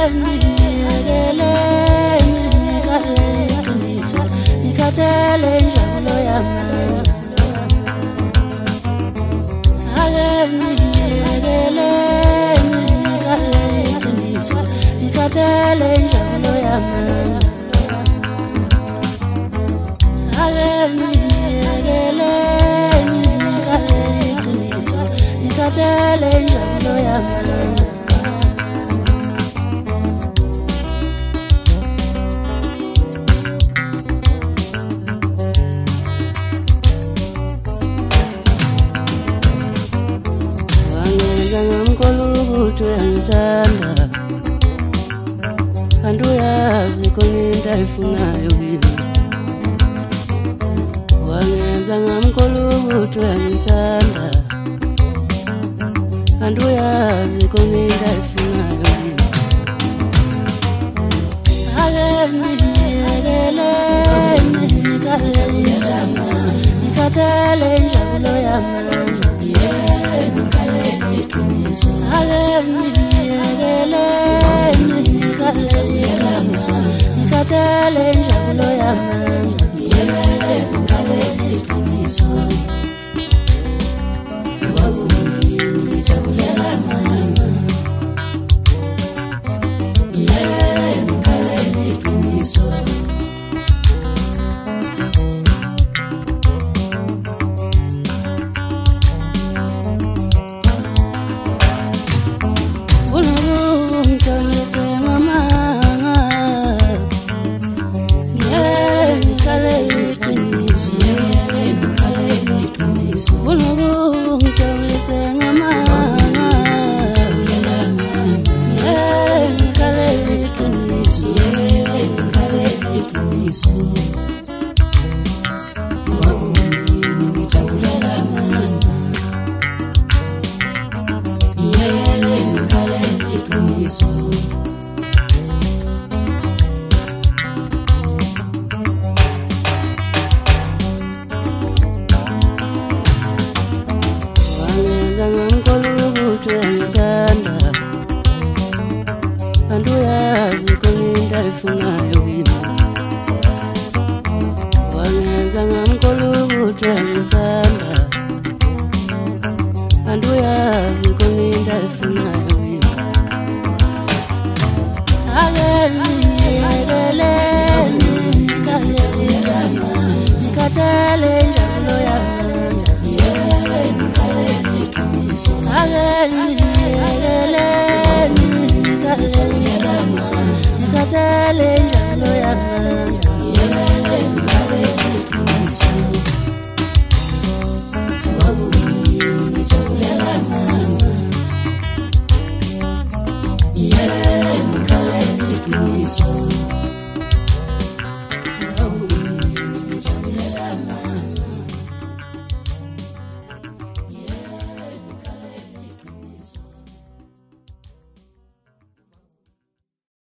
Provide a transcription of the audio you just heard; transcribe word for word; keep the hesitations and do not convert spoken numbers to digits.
Ngithanda kanti uyazi khona into ayifunayo kimi wangenza ngamkholwa ukuthi uyangithanda kanti uyazi khona into ayifunayo kimi ngikhathele injabulo yami ngikhathele injabulo yami ngiyelele ngikhathele iqiniso wawungini ngijabulela mama ngiyelele ngikhathele iqiniso kanti uyazi khona into ayifunayo kimi wangenza ngamkholwa ukuthi uyangithanda kanti uyazi khona into ayifunayo kimi ngikhathele injabulo yami ngikhathele injabulo yami